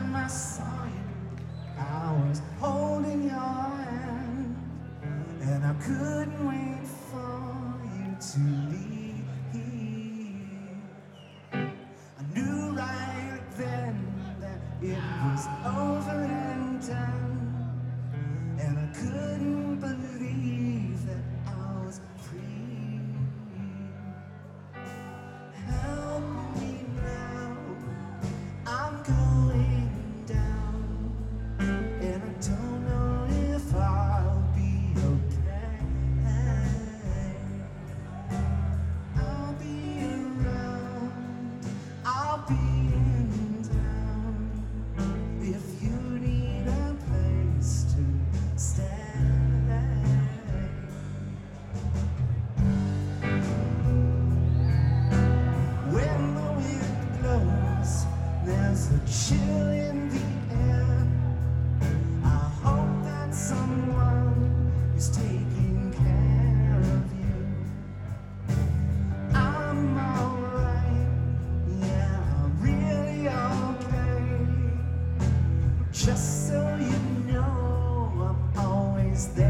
time I saw you, I was holding your hand, and I couldn't wait for you to leave. I knew right then that it was over and done, and I couldn't believe that I was free. Help me now, I'm going down, and I don't know if I'll be okay. I'll be around, I'll be in town, if you need a place to stay. When the wind blows, there's a chill in the air. I hope that someone is taking care of you. I'm alright, yeah, I'm really okay. Just so you know, I'm always there.